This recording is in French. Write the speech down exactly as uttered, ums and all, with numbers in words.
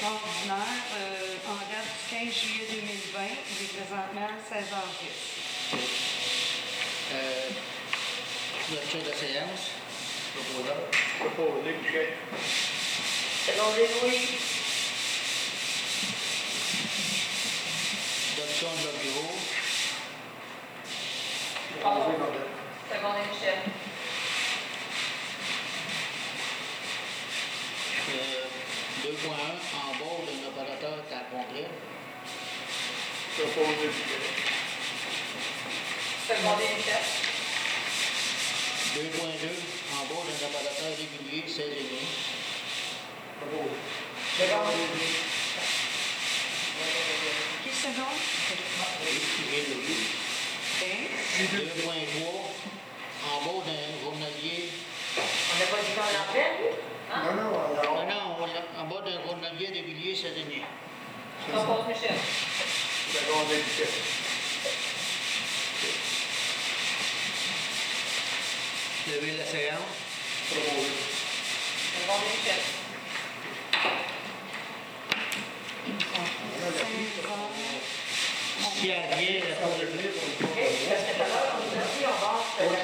extraordinaire euh, en date du quinze juillet deux mille vingt. Il est présentement seize heures dix. Euh, L'ouverture de la séance. Proposeur. Proposé, Boucher. Secondé, Louis. Adoption de l'ordre du jour. Proposé, Mandel. Secondé, Michel. Euh, deux point un, en bas d'un opérateur temps complet. Proposé, Boucher. Secondé, Michel. deux point deux, en bas d'un opérateur régulier, seize et demi. Proposé. Secondé. Qui seconde? OK. deux point trois, en bas d'un journalier. On n'a pas dit qu'on l'appelait, lui? Hein? Non, non, alors. Non, non, on l'a- en bas d'un journalier régulier, seize et demi. Propose, Michel. Secondé, Boucher. Lever la séance. Proposé. Secondé, Michel. cinq heures. S'il n'y a rien, la On va venir, on va- OK, parce que tout à l'heure, on nous a dit, on va